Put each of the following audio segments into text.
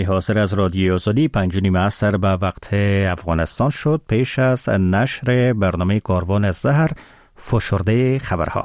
حاضر از رادیو آزادی 5:30 عصر به وقت افغانستان شد. پیش از نشر برنامه کاروان الزهر فشرده خبرها.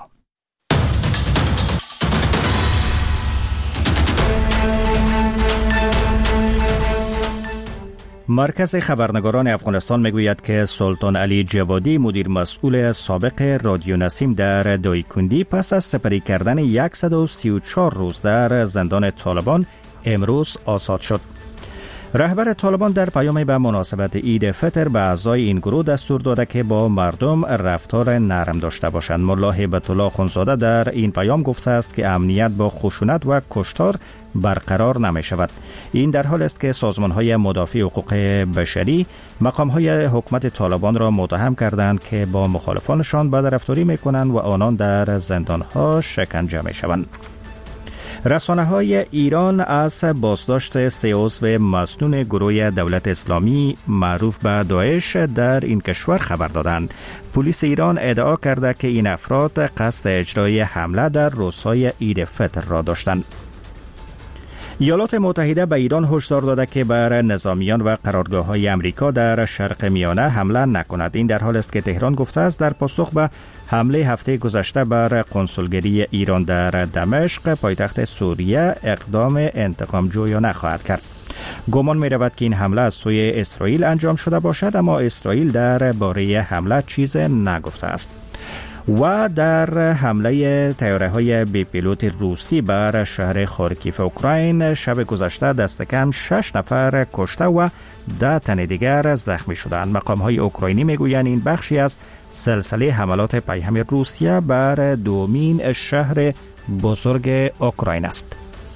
مرکز خبرنگاران افغانستان میگوید که سلطان علی جوادی مدیر مسئول سابق رادیو نسیم در دایکندی پس از سپری کردن 134 روز در زندان طالبان امروز آزاد شد. رهبر طالبان در پیامی به مناسبت عید فطر به اعضای این گروه دستور داده که با مردم رفتار نرم داشته باشند. ملا هیبت الله خونزاده در این پیام گفته است که امنیت با خشونت و کشتار برقرار نمی شود. این در حال است که سازمان‌های مدافع حقوق بشری مقام‌های حکومت طالبان را متهم کردند که با مخالفانشان بدرفتاری می‌کنند و آنان در زندان‌ها شکنجه می‌شوند. رسانه‌های ایران از بازداشت 3 عضو مسنون گروه دولت اسلامی معروف به داعش در این کشور خبر دادند. پلیس ایران ادعا کرده که این افراد قصد اجرای حمله در روزهای عید فطر را داشتند. ایالات متحده به ایران هشدار داده که بر نظامیان و قرارگاه‌های آمریکا در شرق میانه حمله نکند. این در حال است که تهران گفته است در پاسخ به حمله هفته گذشته بر قنسولگری ایران در دمشق پایتخت سوریه اقدام انتقام جویانه خواهد کرد. گمان می رود که این حمله از سوی اسرائیل انجام شده باشد، اما اسرائیل در باره حمله چیز نگفته است. و در حمله طیاره‌های بی پیلوت روسی بر شهر خارکیف اوکراین شب گذشته دست کم 6 نفر کشته و 10 تن دیگر زخمی شدند. مقام‌های اوکراینی میگویند این بخشی از سلسله حملات پیهم روسیه بر دومین شهر بزرگ اوکراین است.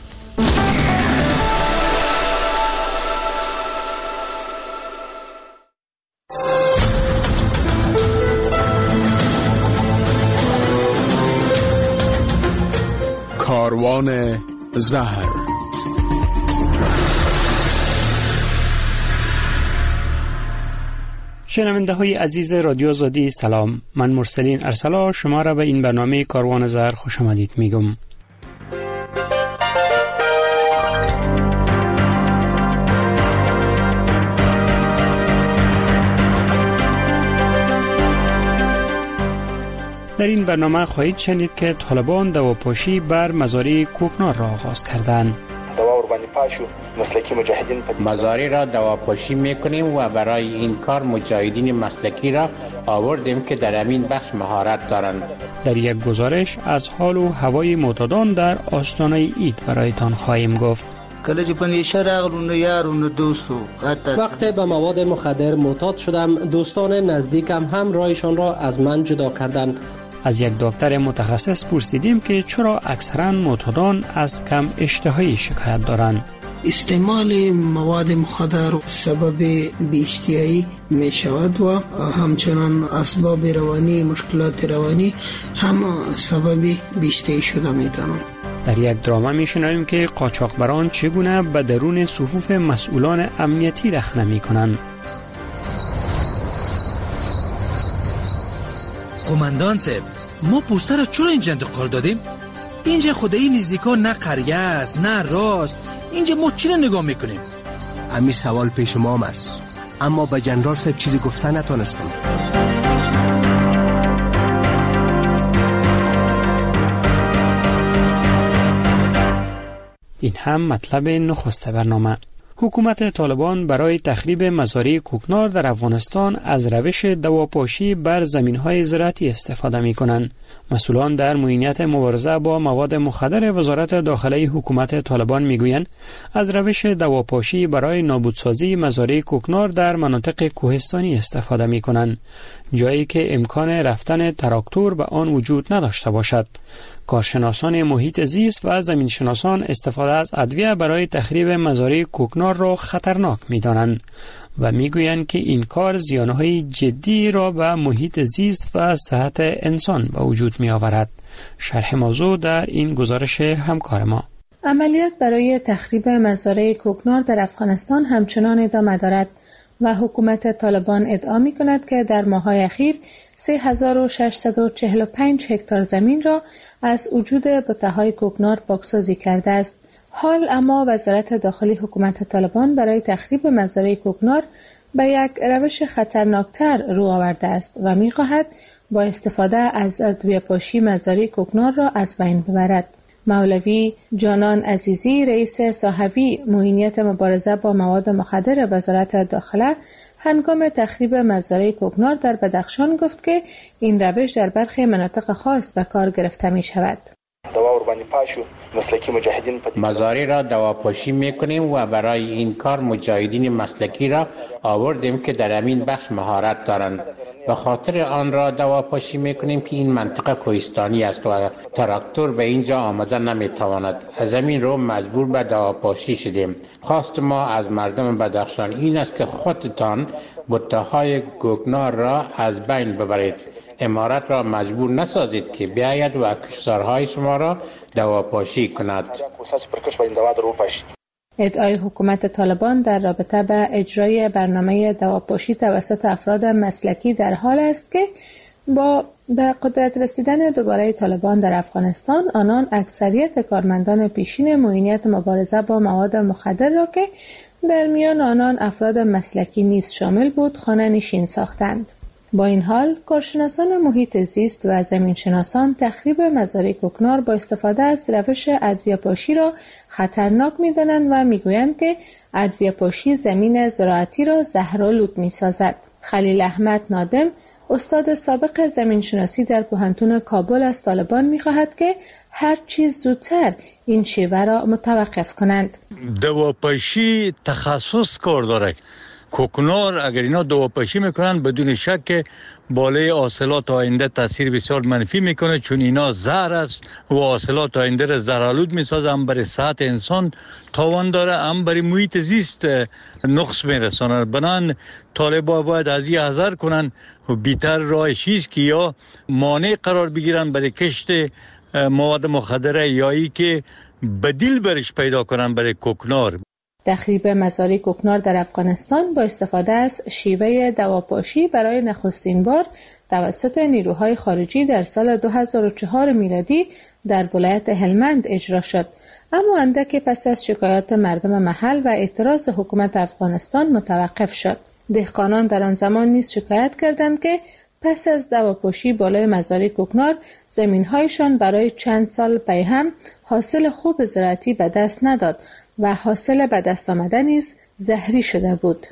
کاروان زهر. شنونده های عزیز رادیو آزادی سلام، من مرسلین ارسلا شما را به این برنامه کاروان زهر خوش آمدید میگم. در این برنامه خواهید شنید که طالبان دواپاشی بر مزارع کوکنار را آغاز کردند. مزارع را دواپاشی میکنیم و برای این کار مجاهدین مسلکی را آوردیم که در همین بخش مهارت دارند. در یک گزارش از حال و هوای معتادان در آستانه عید برایتان خواهیم گفت. وقتی به مواد مخدر معتاد شدم، دوستان نزدیکم هم رایشان را از من جدا کردند. از یک دکتر متخصص پرسیدیم که چرا اکثرا معتادان از کم اشتهایی شکایت دارند. استعمال مواد مخدر سبب بی‌اشتهایی می شود و همچنان اسباب روانی، مشکلات روانی هم سبب بی‌اشتهایی شده می توانند. در یک دراما می شنویم که قاچاقبران چگونه به درون صفوف مسئولان امنیتی رخنه می کنند. قماندان صاحب، ما پوستر را چرا اینجا انتقال دادیم؟ اینجا خدایی نزدیکا نه قریه است نه راست. اینجا ما چی را نگاه میکنیم؟ امی سوال پیش ما هم است، اما به جنرال صاحب چیزی گفته نتونستم. این هم مطلب نخست برنامه. حکومت طالبان برای تخریب مزارع کوکنار در افغانستان از روش دواپاشی بر زمین‌های زراعتی استفاده می‌کنند. مسئولان در معینیت مبارزه با مواد مخدر وزارت داخلی حکومت طالبان می‌گویند از روش دواپاشی برای نابودسازی مزارع کوکنار در مناطق کوهستانی استفاده می‌کنند، جایی که امکان رفتن تراکتور به آن وجود نداشته باشد. کارشناسان محیط زیست و زمینشناسان استفاده از ادویه برای تخریب مزارع کوکنار را خطرناک می‌دانند و می‌گویند که این کار زیانهای جدی را به محیط زیست و صحت انسان به وجود می‌آورد. شرح موضوع در این گزارش همکار ما. عملیات برای تخریب مزارع کوکنار در افغانستان همچنان ادامه دارد و حکومت طالبان ادعا می‌کند که در ماه‌های اخیر 3645 هکتار زمین را از وجود بوته‌های کوکنار پاکسازی کرده است. حال اما وزارت داخلی حکومت طالبان برای تخریب مزارع کوکنار به یک روش خطرناکتر رو آورده است و می‌خواهد با استفاده از ادویه‌پاشی مزارع کوکنار را از بین ببرد. مولوی جانان عزیزی رئیس صاحبی معینیت مبارزه با مواد مخدر وزارت داخله هنگام تخریب مزارع کوکنار در بدخشان گفت که این روش در برخی مناطق خاص به کار گرفته می شود. مزارع را دواپاشی میکنیم و برای این کار مجاهدین مسلکی را آوردیم که در همین بخش مهارت دارند. به خاطر آن را دواپاشی میکنیم که این منطقه کوهستانی است و تراکتور به اینجا آمده نمیتواند. از همین رو مجبور به دواپاشی شدیم. خواست ما از مردم بدخشان این است که خودتان بته‌های کوکنار را از بین ببرید. امارت را مجبور نسازید که بیاید و کشتارهای شما را دواپاشی کند. ادعای حکومت طالبان در رابطه با اجرای برنامه دواپاشی توسط افراد مسلکی در حال است که با به قدرت رسیدن دوباره طالبان در افغانستان آنان اکثریت کارمندان پیشین معینیت مبارزه با مواد مخدر را که در میان آنان افراد مسلکی نیز شامل بود خانه نشین ساختند. با این حال کارشناسان محیط زیست و زمینشناسان تخریب مزارع کوکنار با استفاده از روش ادویه‌پاشی را خطرناک می‌دانند و می‌گویند که ادویه‌پاشی زمین زراعتی را زهرآلود می‌سازد. خلیل احمد نادم استاد سابق زمینشناسی در پوهنتون کابل از طالبان می‌خواهد که هر چیز زودتر این شیوه را متوقف کنند. دواپاشی تخصص کار دارد. کوکنار اگر اینا دواپاشی میکنن بدون شک بالای حاصلات آینده تاثیر بسیار منفی میکنه، چون اینا زهر است و حاصلات آینده را زهرآلود میسازه. هم برای صحت انسان تاوان داره، هم برای محیط زیست نقص میرسانه. بنان طالبان باید از این حذر کنن و بیتر راه چیست که یا مانع قرار بگیرن برای کشت مواد مخدره یا ای که بدیل برش پیدا کنن برای کوکنار. تخریب مزارع کوکنار در افغانستان با استفاده از شیوه دواپاشی برای نخستین بار توسط نیروهای خارجی در سال 2004 میلادی در ولایت هلمند اجرا شد، اما اندک پس از شکایات مردم محل و اعتراض حکومت افغانستان متوقف شد. دهقانان در آن زمان نیز شکایت کردند که پس از دواپاشی بالای مزارع کوکنار زمین‌هایشان برای چند سال پی هم حاصل خوب زراعتی به دست نداد و حاصل به دست آمده نیز زهری شده بود.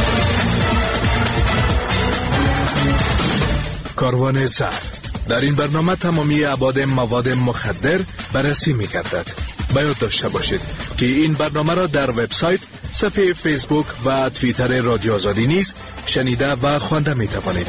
کاروان زهر. در این برنامه تمامی ابعاد مواد مخدر بررسی می‌گردد. باید داشته باشید که این برنامه را در وبسایت، صفحه فیسبوک و توییتر رادیو آزادی نیز شنیده و خوانده می‌توانید.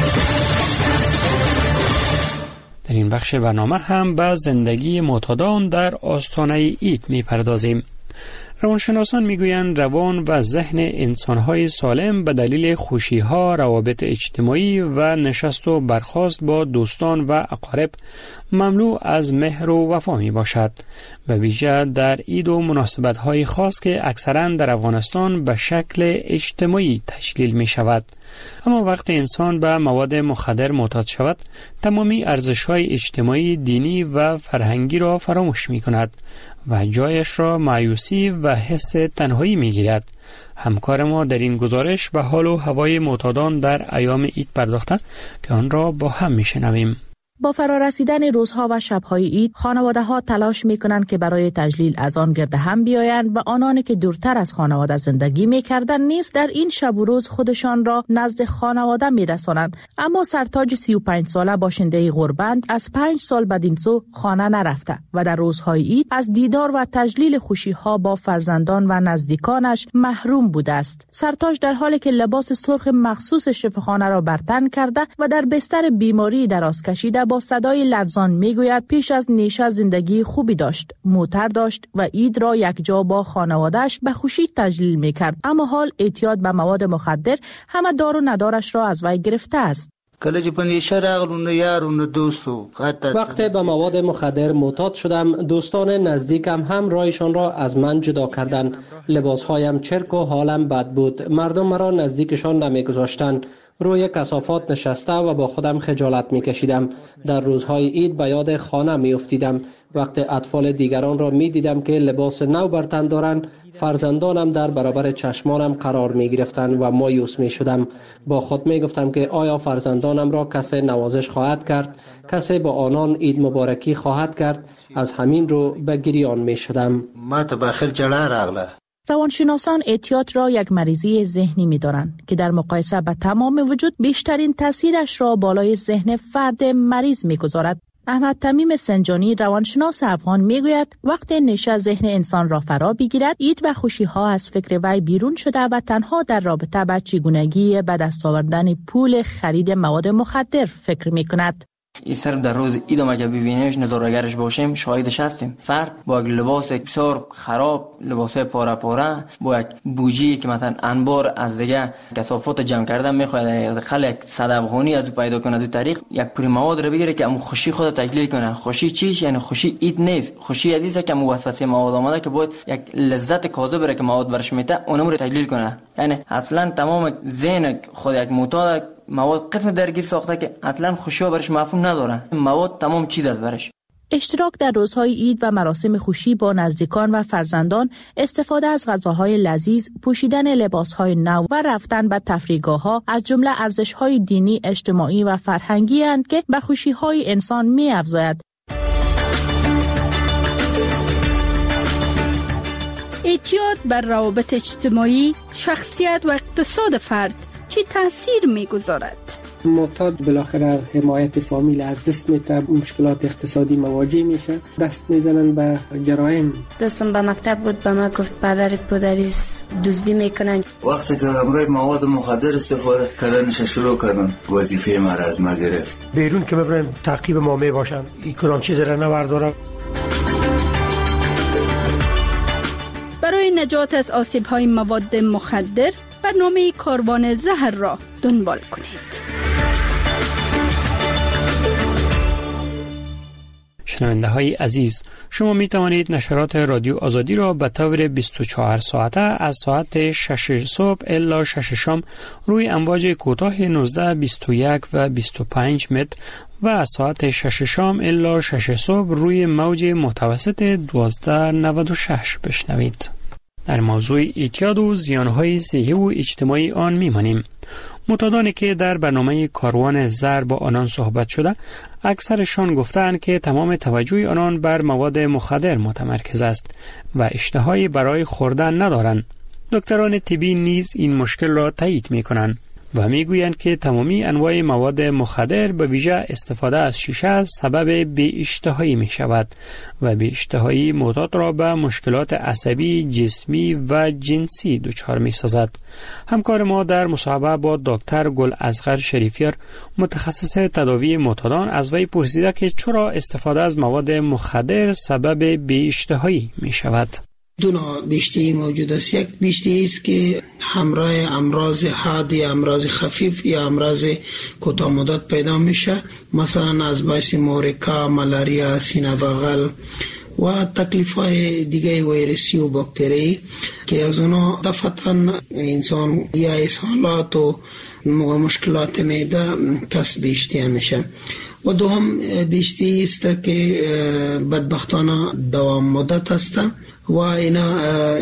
در این بخش برنامه هم به زندگی معتادان در آستانه عید می‌پردازیم. روانشناسان میگویند روان و ذهن انسان‌های سالم به دلیل خوشی‌ها، روابط اجتماعی و نشست و برخاست با دوستان و اقارب مملو از مهر و وفا می باشد. به ویژه در عید و مناسبت‌های خاص که اکثراً در افغانستان به شکل اجتماعی تشکیل می شود. اما وقتی انسان به مواد مخدر معتاد شود، تمامی ارزش‌های اجتماعی، دینی و فرهنگی را فراموش می کند و جایش را مایوسی و حس تنهایی می گیرد. همکار ما در این گزارش به حال و هوای معتادان در ایام عید پرداخته که آن را با هم می شنویم. با فرارسیدن روزها و شبهای عید، خانواده‌ها تلاش می‌کنند که برای تجلیل از آن گرد هم بیایند و آنانی که دورتر از خانواده زندگی می‌کردند نیز در این شب و روز خودشان را نزد خانواده می‌رسانند. اما سرتاج 35 ساله باشنده غربند از 5 سال بدین سو خانه نرفته و در روزهای عید از دیدار و تجلیل خوشی‌ها با فرزندان و نزدیکانش محروم بوده است. سرتاج در حالی که لباس سرخ مخصوص شفاخانه را بر تن کرده و در بستر بیماری دراز کشیده با صدای لرزان میگوید پیش از نیشه زندگی خوبی داشت، موتر داشت و عید را یک جا با خانواده‌اش به خوشی تجلیل میکرد، اما حال اعتیاد به مواد مخدر همه دار و ندارش را از وی گرفته است. وقتی به مواد مخدر معتاد شدم، دوستان نزدیکم هم رایشان را از من جدا کردند. لباسهایم چرک و حالم بد بود. مردم مرا نزدیکشان نمیگذاشتند. روی کثافات نشسته و با خودم خجالت می‌کشیدم. در روزهای عید به یاد خانه می‌افتیدم. وقتی اطفال دیگران را می‌دیدم که لباس نو بر تن دارند، فرزندانم در برابر چشمانم قرار می‌گرفتند و مایوس می‌شدم. با خود می‌گفتم که آیا فرزندانم را کسی نوازش خواهد کرد؟ کسی با آنان عید مبارکی خواهد کرد؟ از همین رو به گریان می‌شدم. ما ته بخیر جړه راغله. روانشناسان اعتیاد را یک مریضی ذهنی می‌دانند که در مقایسه با تمام وجود بیشترین تاثیرش را بالای ذهن فرد مریض می‌گذارد. احمد تمیم سنجانی روانشناس افغان میگوید وقتی نشه ذهن انسان را فرا بگیرد، عید و خوشی‌ها از فکر وی بیرون شده و تنها در رابطه با چگونگی به دست آوردن پول خرید مواد مخدر فکر می‌کند. این سر در روز عید ما که ببینیمش نظاره‌گرش باشیم شاهدش هستیم. فرد با یک لباس بسیار خراب، لباس پاره پاره، با یک بوجی که مثلا انبار از دیگه کثافات جمع کردن میخواد خلق 100 افغانی از پیدا کنه، دو طریق یک پوری مواد رو بگیره که امو خوشی خود تحلیل کنه. خوشی چیش؟ یعنی خوشی عید نیست. خوشی عزیزه که امو وسوسه مواد آمده که باید یک لذت کاذب بره که مواد برش میته اونم رو تحلیل کنه. یعنی اصلا تمام ذهن خود یک معتاد مواد قسم درگیر ساخته که اصلا خوشی ها برش مفهوم نداره. مواد تمام چیز است برش. اشتراک در روزهای عید و مراسم خوشی با نزدیکان و فرزندان، استفاده از غذاهای لذیذ، پوشیدن لباسهای نو و رفتن به تفریحگاه‌ها از جمله ارزش‌های دینی، اجتماعی و فرهنگی اند که به خوشی‌های انسان می‌افزاید. اعتیاد بر روابط اجتماعی، شخصیت و اقتصاد فرد چی تاثیر می‌گذارد؟ معتاد بالاخره حمایت فامیل از دست میده، مشکلات اقتصادی مواجه میشه، دست میزنن به جرایم. دوستم به مکتب بود، به ما گفت پدرت پدریست دزدی میکنن. وقتی که امروی مواد مخدر استفاده کردنش شروع کردن، وظیفه ما را از ما گرفت. بیرون که ببرن تعقیب ما میباشن، این کدام چیز را نبردارم. برای نجات از آسیب‌های مواد مخدر برنامه کاروان زهر را دنبال کنید. شنونده های عزیز، شما می توانید نشرات رادیو آزادی را به طور 24 ساعته از ساعت 6 صبح الی 6 شام روی امواج کوتاه 19، 21 و 25 متر و از ساعت 6 شام الی 6 صبح روی موج متوسط 1296 بشنوید. در موضوع اعتیاد و زیانهای صحی و اجتماعی آن میمانیم. معتادانی که در برنامه کاروان زهر با آنان صحبت شده، اکثرشان گفتند که تمام توجه آنان بر مواد مخدر متمرکز است و اشتهایی برای خوردن ندارند. دکتران طبی نیز این مشکل را تایید می‌کنند و میگویند که تمامی انواع مواد مخدر به ویژه استفاده از شیشه سبب بی‌اشتهایی می شود و بی‌اشتهایی معتاد را به مشکلات عصبی، جسمی و جنسی دچار می سازد. همکار ما در مصاحبه با دکتر گل اصغر شریفیار، متخصص تداوی معتادان، از وی پرسیده که چرا استفاده از مواد مخدر سبب بی‌اشتهایی می شود. دو نوع بیشتری موجود است. یک بیشتری است که همراه امراض حاد یا امراض خفیف یا امراض کوتاه مدت پیدا میشه، مثلا از باعث مورکا، ملاریا، سینه بغل و تکلیف‌های دیگه ویروسی و باکتری که از اونا دفعتاً انسان یا اسهالات و مشکلات معده کسب بیشتری میشه. و دوم بیشتری است که بدبختانه دوام مدت است و اینا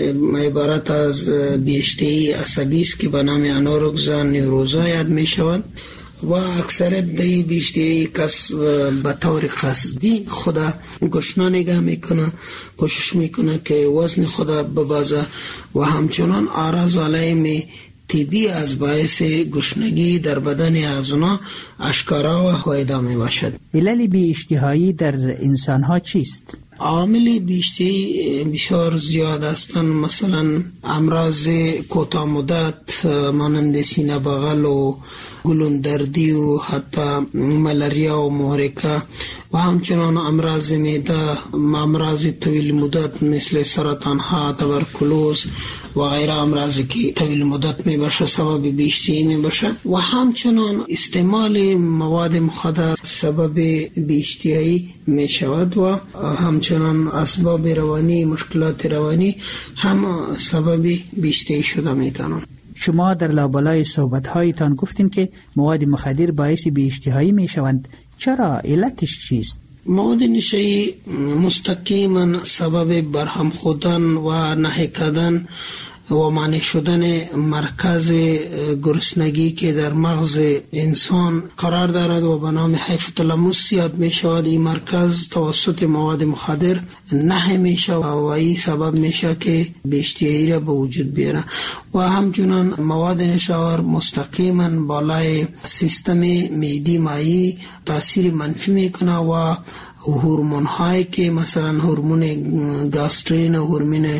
عبارت از بیشتری عصبی است که به نام انورکسیا نیوروزا یاد می شود و اکثرت دی بیشتری کس به طور قصدی خدا گشنه نگاه میکنه، کوشش میکنه که وزن خدا ببازه و همچنان اعراض علائم طبی از باعث گشنگی در بدن از اونا اشکارا و هایده می باشد. علل بی اشتهایی در انسان ها چیست؟ عامل بیشتری بسیار زیاد هستند، مثلا امراض کوتاه مدت مانند سینه بغل و گلوندردی و حتی ملاریا و محرکه و همچنان امراض معده، امراض طویل مدت مثل سرطان ها، تبرکلوز و غیره امراضی که طویل مدت می باشه سبب بیشتری می باشه و همچنان استعمال مواد مخدر سبب بیشتری می شود و همچنان اسباب روانی، مشکلات روانی هم سبب بیشتری شده می تانند. شما در لابلای صحبت‌هایتان گفتین که مواد مخدر باعث بی‌اشتهایی میشوند. چرا؟ علتش چیست؟ مواد نشایی مستقیما سبب برهم خوردن و نهی کردن و مانع شدن مرکز گرسنگی که در مغز انسان قرار دارد و به نام هایپوتالاموس یاد می شود. این مرکز توسط مواد مخدر نهی می شود و این سبب می شود که بی‌اشتهایی را به وجود بیاره. و همچنان مواد نشاور مستقیما بالای سیستم معده مایع تاثیر منفی می کنه و هورمون هایی که مثلا هورمون گاسترین و هورمون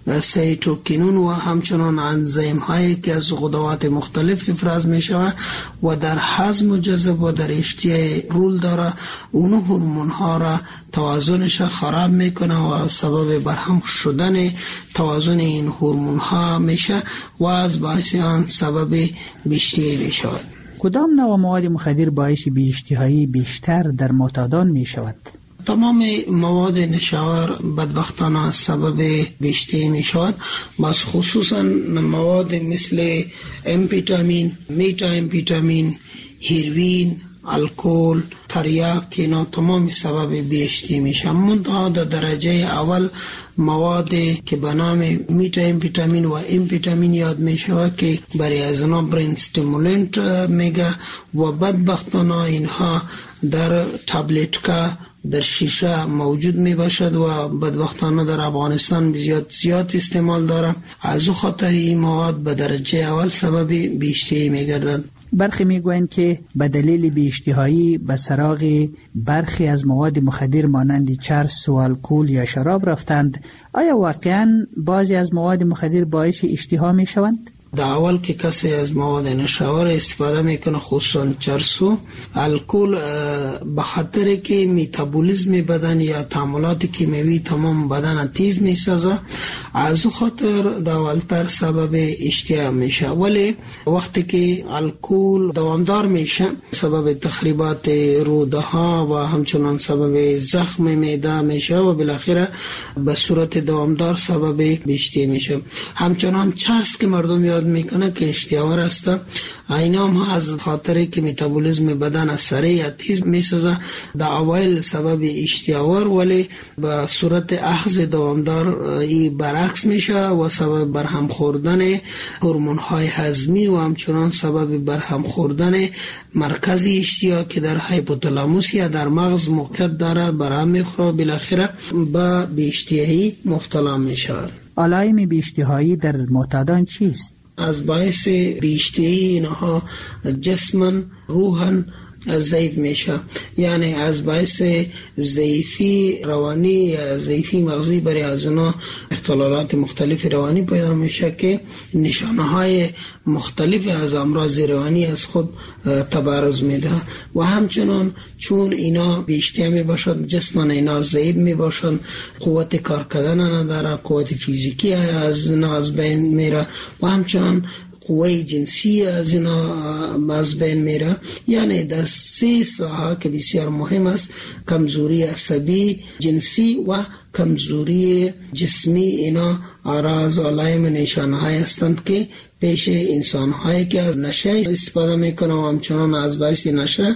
سیتوکینون و همچنان انزیم هایی که از غدوات مختلف افراز می شود و در هضم و جذب و در اشتها رول داره، اون هورمون ها را توازنش خراب میکنه و سبب برهم شدن توازن این هورمون ها میشه و از باعث آن سبب بی‌اشتهایی می شود. کدام نوع مواد مخدر باعث بی‌اشتهایی بیشتر در معتادان می شود؟ تمام مواد نشاور بدبختانه سبب بی‌اشتهایی می شود، بس خصوصا مواد مثل امفیتامین، میتا امفیتامین، هیروین، الکل، تریاک که اینا تمام سبب بی‌اشتهایی میشن. منتها در درجه اول مواد که به نام میتا امفیتامین و امفیتامین یاد میشود که برای از اینا برین استیمولنت میگه و بدبختانه اینها در تابلتکا در شیشه موجود می باشد و بدبختانه در افغانستان زیاد استعمال داره. از او خاطر این مواد به درجه اول سبب بی‌اشتهایی می گردد. برخی می گویند که به دلیل بی‌اشتهایی به سراغ برخی از مواد مخدر مانند چرس و الکل یا شراب رفتند. آیا واقعا بعضی از مواد مخدر باعث اشتها می شوند؟ در اول که کسی از مواد نشاور استفاده میکنه خصوصا چرس و الکل به خاطر که میتابولیسم بدن یا تعاملات کیمیایی تمام بدن تیز میسازه، از خاطر در اولتر سبب اشتها میشه. ولی وقتی که الکل دوامدار میشه سبب تخریبات روده ها و همچنان سبب زخم معده میشه و بالاخره به صورت دوامدار سبب بی‌اشتهایی میشه. همچنان چرس که مردم یاد میکنه که اشتهاور است، اینا هم از خاطری که میتابولیسم بدن سریع تیز میسازه در اوایل سبب اشتهاور، ولی به صورت اخذ دوامدار این برعکس میشه و سبب برهم خوردن هورمون های هضمی و همچنان سبب برهم خوردن مرکز اشتها که در هایپوتالاموس یا در مغز موقعیت دارد برهم میخوره، بالاخره به بی‌اشتهایی مبتلا میشه. علائم بی‌اشتهایی در معتادان چیست؟ از باعث بی‌اشتهایی اینها جسماً روحاً ضعیف میشه، یعنی از باعث ضعیفی روانی یا ضعیفی مغزی برای از اونا اختلالات مختلف روانی پیدا میشه که نشانه های مختلف از امراض روانی از خود تبرز میده و همچنان چون اینا بیشتر می باشد جسمان اینا ضعیف می باشد، قوت کار کردن نداره، قوت فیزیکی از بین میره و همچنان قوه جنسی از اینا از بین میره. یعنی در 3 ساحه که بسیار مهم است، کمزوری عصبی، جنسی و کمزوری جسمی، اینا آراز علائم نشانه های هستند که پیش انسان هایی که از نشه استفاده میکنه و همچنان از باعث نشه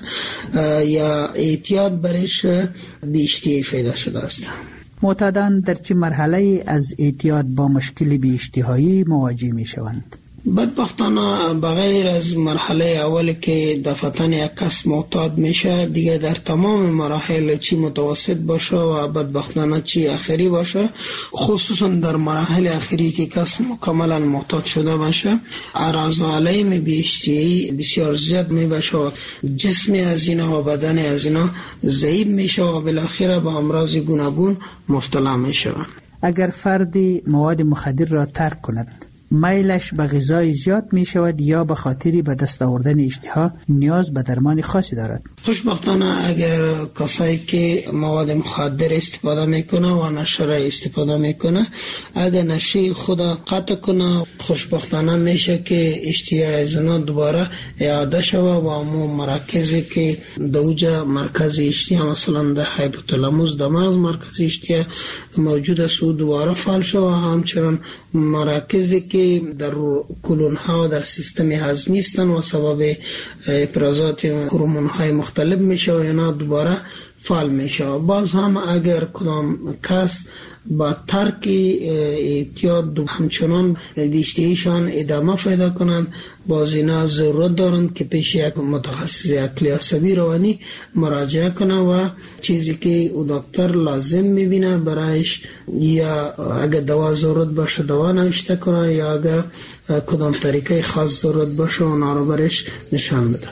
یا اعتیاد برش بی‌اشتهایی پیدا شده است. معتادان در چه مرحله از اعتیاد با مشکل بی‌اشتهایی مواجه میشوند؟ بدبختانه بغیر از مرحله اولی که دفعتاً یک کس معتاد میشه، دیگه در تمام مراحل چی متوسط باشه و بدبختانه چی اخری باشه، خصوصا در مراحل اخری که کس مکملا معتاد شده باشه، اعراض و علائم بی‌اشتهایی بسیار زیاد میباشه و جسم از اینا و بدن از اینا ضعیف میشه و بالاخره به امراض گوناگون مبتلا میشه. اگر فردی مواد مخدر را ترک کند، میلش به غذای زیاد می شود یا به خاطری به دست آوردن اشتها نیاز به درمان خاصی دارد؟ خوشبختانه اگر کسایی که مواد مخدر استفاده میکنه و نشه را استفاده میکنه، اگر نشه خود قطع کنه، خوشبختانه میشه که اشتها از اونا دوباره اعاده شود و همون مراکزی که دوجه مرکز اشتها مثلا در هایپوتالاموس در مغز مرکز اشتها موجود است و دوباره فعال شود، همچنان مراکزی که که در کلون ها در سیستم هضمی هستند و سبب افرازات هورمون های مختلف میشه و اینا دوباره فعال میشه. باز هم اگر کدام کس با ترک اعتیاد همچنان بیشتریشان ادامه پیدا کنند، باز اینا ضرورت دارند که پیش یک متخصص عقلی عصبی روانی مراجعه کنه و چیزی که او دکتر لازم میبینه برایش، یا اگر دوا ضرورت باشه دوا نوشته کنه، یا اگر کدام طریقه خاص ضرورت باشه اونا رو برش نشان بده.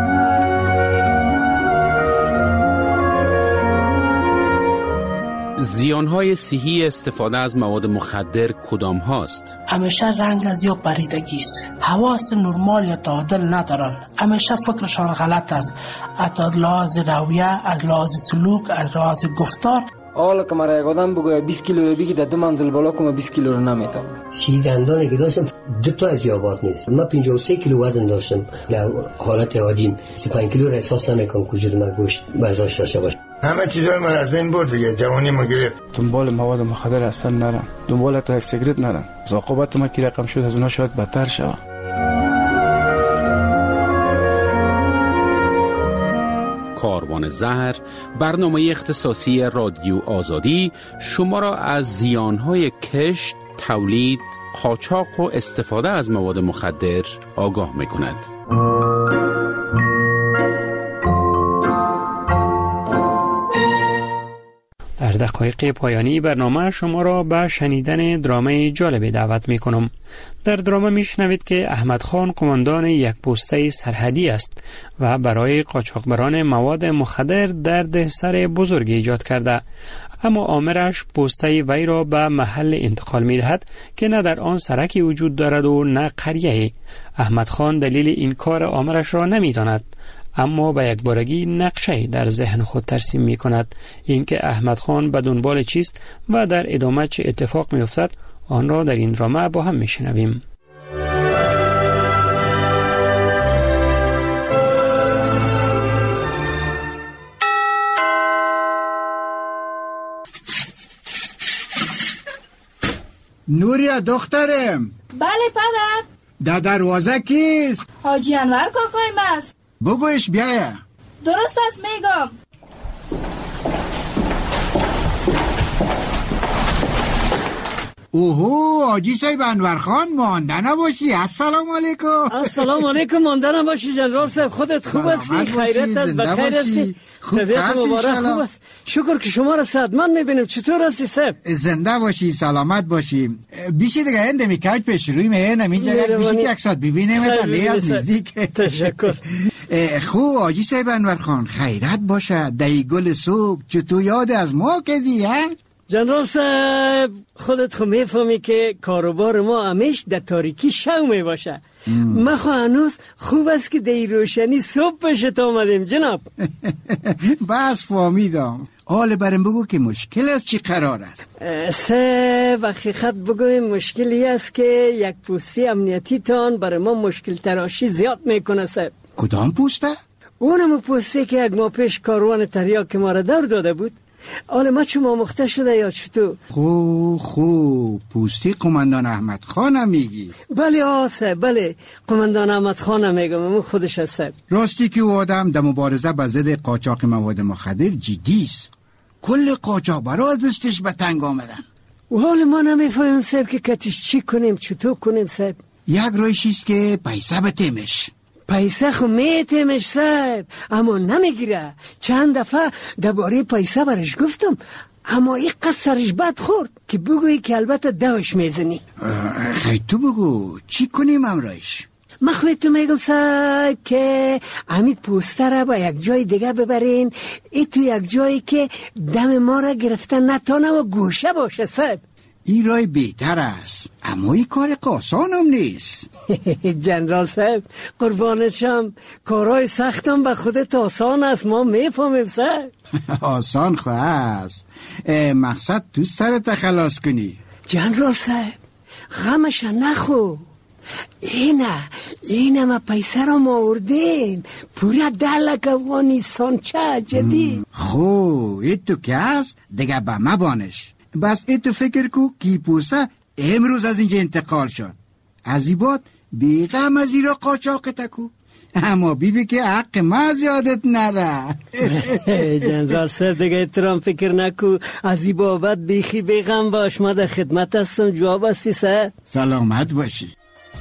زیانهای صحی استفاده از مواد مخدر کدام هاست؟ همیشه رنگ از یا پریدگی است، حواس نرمال یا تعادل ندارن، همیشه فکرشان غلط است، از لحاظ رویه، از لحاظ سلوک، از لحاظ گفتار. حالا که مرا یک آدم بگوید 20 کیلو رو بگی در 2 منزل بالا کنم 20 کیلو رو نمیتونم. دندانی که داشتم 2 تا از یابات نیست. من 53 کیلو وزن داشتم در حالت عادیم. 35 کیلو را احساس نمیکنم وجود من گوشت برداشت داشته باشه. همه چیزای من از بین برد دیگه، جوانی ما گرفت. دنبال مواد مخدر اصلا نرم، دنبال تا یک سیگرت نرم. عاقبت ما کی رقم شد از اونها شاید بدتر شود. کاروان زهر، برنامه اختصاصی رادیو آزادی شما را از زیانهای کشت، تولید، قاچاق و استفاده از مواد مخدر آگاه می‌کند. در دقایق پایانی برنامه شما را به شنیدن درامه جالب دعوت می کنم. در درامه می شنوید که احمد خان قماندان یک پسته سرحدی است و برای قاچاقبران مواد مخدر دردسر بزرگ ایجاد کرده، اما آمرش پسته وی را به محل انتقال می دهد که نه در آن سرکی وجود دارد و نه قریه. احمد خان دلیل این کار آمرش را نمی داند، اما به یک بارگی نقشه در ذهن خود ترسیم می کند. اینکه احمد خان به دنبال چیست و در ادامه چه اتفاق می افتد، آن را در این درامه با هم می شنویم. نوریا دخترم. بله پدر. در دروازه کیست؟ حاجی انور کاکایم است. بگویش بیایه. درست است میگم. اوهو حاجی صاحب انور خان، مانده نباشی. السلام علیکم. السلام علیکم. مانده نباشی جنرال صاحب، خودت خوب هستی؟ خیرت است؟ بخیر هستی؟ طبیعت مبارک خوب است؟ شکر که شما را صحتمند میبینیم. چطور هستی صاحب؟ زنده باشی، سلامت باشی. بیشی دیگه هنده میکاج پیش روی مهنم اینجا بیشی که یک ساعت ببینیم تا لیاز نزدیک. تشکر. خوب حاجی صاحب انور خان، خیرت باشه. دهی گل صبح چطور یاد از ما کردی ها؟ جنرال صاحب خودت خو میفهمی که کاروبار ما همیش در تاریکی شو میباشه. ما خو هنوز خوب است که در روشنی صبح پیشت آمدیم جناب. بس فهمیدم. حال برم بگو که مشکل است چی قرار است؟ صاحب حقیقت بگویم مشکلی است که یک پوستی امنیتی تان برای ما مشکل تراشی زیاد میکنه صاحب. کدام پوسته؟ اونم پوستی که یک ماه پیش کاروان تریاک ما را دور داده بود. حالا ما چون مخته شده یا چطور؟ خوب پوستی قماندان احمد خانم میگی؟ بله آسه، بله قماندان احمد خانم میگم، اون خودش هست. راستی که او آدم در مبارزه با ضد قاچاق مواد مخدر جدی است. کل قاچاق برای دستش به تنگ آمدن. و حالا ما نمیفهمیم صاحب که کتش چی کنیم، چطور کنیم صاحب. یک رایش است که پیسه بتیمش. پیسه خو میتیمش صاحب، اما نمیگیره. چند دفعه درباره پیسه برش گفتم، اما این قصد سرش بد خورد که بگویی که البته دوش میزنی. خیلی تو بگو چی کنیم امرایش؟ من خواهی تو میگم صاحب که امید پوستر را با یک جای دیگه ببرین، ای تو یک جایی که دم ما را گرفتن نتانه و گوشه باشه صاحب. این رای بهتر است، اما این کار آسان هم نیست. جنرال صاحب قربانت شم، کارهای سختم به خودت آسان است، ما میفهمیم صاحب. آسان خواه است، مقصد تو سرت خلاص کنی. جنرال صاحب غمش نخو، اینه ما پیسه را ما اردیم پورا 10 لک افغانستان. چه جدید. خو ایتو که هست دیگه به ما بانش. بس ایتو فکر کو کی پوسته امروز از اینجا انتقال شد. از این بعد بیغم از این را قاچاق تکو. اما بیبی که حق ما زیادت نره. جنرال سر دیگه احترام فکر نکو. از این بابت بیخی بیغم باش. ما در خدمت هستم. جواب هستی سر؟ سلامت باشی.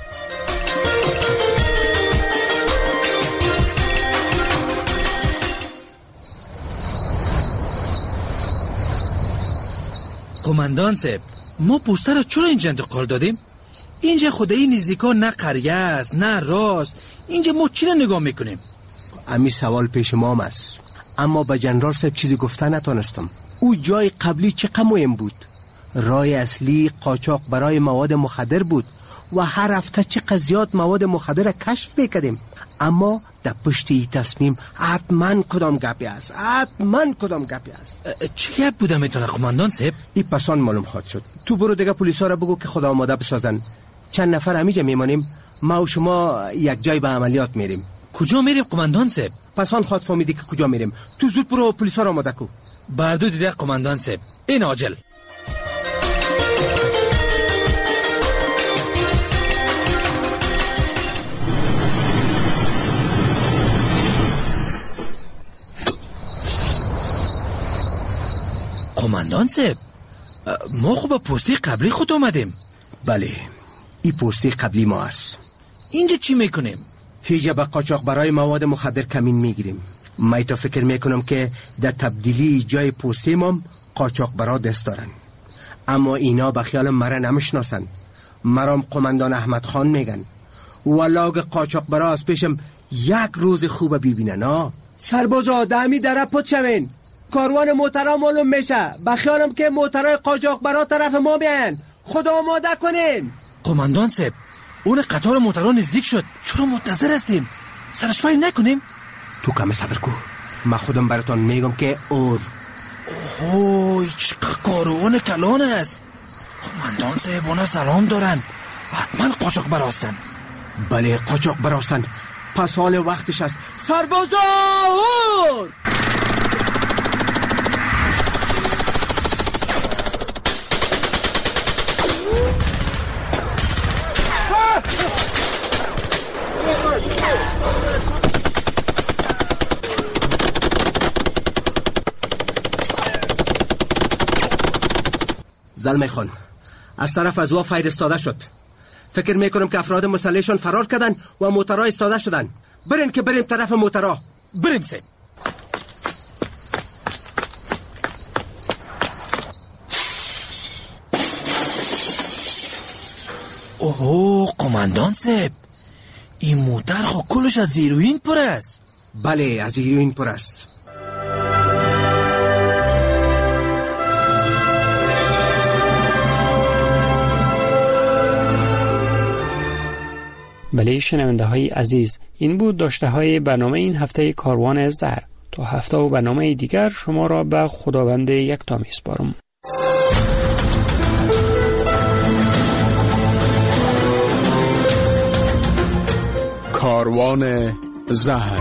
قماندان صاحب، ما پوسته را چرا اینجا انتقال دادیم؟ اینجا خدایی نزدیکا نه قریه است نه راست. اینجا ما چی را نگاه میکنیم؟ امی سوال پیش ما است، اما به جنرال صاحب چیزی گفته نتونستم. او جای قبلی چقدر مهم بود. راه اصلی قاچاق برای مواد مخدر بود و هر هفته چقدر زیاد مواد مخدر را کشف میکردیم. اما در پشت این تصمیم حتما کدام گپی است. چه گپ بوده میتونه قماندان صاحب؟ این پسان معلوم خواهد شد. تو برو دیگه پلیسا را بگو که خدا آماده بسازن. چند نفر همیجا میمانیم. ما و شما یک جای به عملیات میریم. کجا میریم قماندان صاحب؟ پسان خواهد فهمیدی که کجا میریم. تو زود برو پلیسا را آماده کو. بردو دیده قماندان صاحب. این عاجل. قماندان صاحب، ما خوب پستی قبلی خود آمدیم. بله، این پستی قبلی ما است. اینجا چی میکنیم؟ هیچ به قاچاق برای مواد مخدر کمین میگیریم. من تا فکر میکنم که در تبدیلی جای پستی مام قاچاق برا دست دارن، اما اینا به خیال مرا نمیشناسن. مرام قماندان احمد خان میگن. ولاگ قاچاق برا از پیشم یک روز خوب ببینن. سرباز آدمی در پت شوین. کاروان موترا معلوم میشه. بخیالم که موترای قاچاق برا طرف ما بیاین. خدا آماده کنین. قماندان صاحب، اون قطار موترا نزدیک شد. چرا منتظر هستیم؟ سرش فایل نکنیم؟ تو کم صبر کو. من خودم براتون میگم که اوه چقدر کاروان کلان است. قماندان صاحب اونا سلام دارن. حتما قاچاق براستن. بله قاچاق براستن. پس حال وقتش است. سربازا زلمه خان، از طرف از او فایر استاده شد. فکر میکنم که افراد مسلحشون فرار کردن و موترها استاده شدن. برین که بریم طرف موترها. بریم سیم. اوه قماندان صاحب، این موتر خو کلش از هیروئین پر است. بله از هیروئین پر است. بله شنونده های عزیز، این بود داشته های برنامه این هفته کاروان زهر. تا هفته و برنامه دیگر شما را به خداوند یکتا میسپارم. کاروان زهر.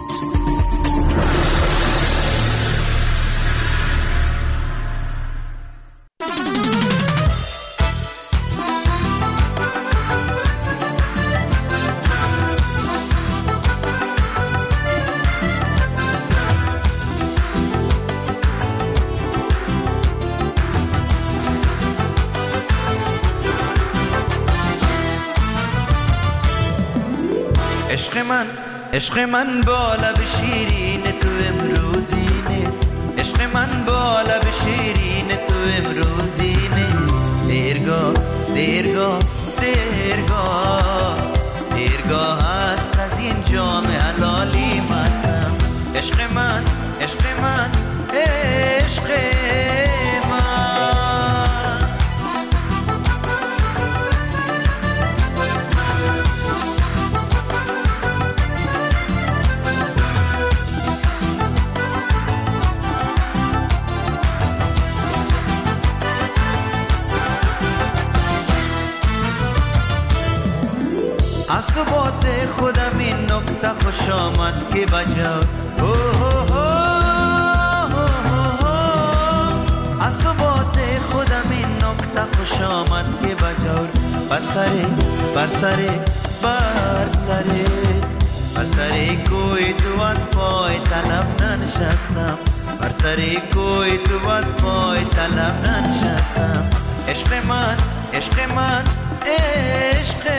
عشق من با لب شیرین تو امروزی نیست. عشق من با لب شیرین تو امروزی نیست. دیرگاه دیرگاه دیرگاه دیرگاه هست از این جام حلالی مستم. عشق من عشق من عشق من. از صبات خودم این نکته خوش آمد که بجا. از صبات خودم این نکته خوش آمد که بجا. بر سر کوی تو از پای طلب ننشستم بر سر کوی تو از پای طلب ننشستم عشق من عشق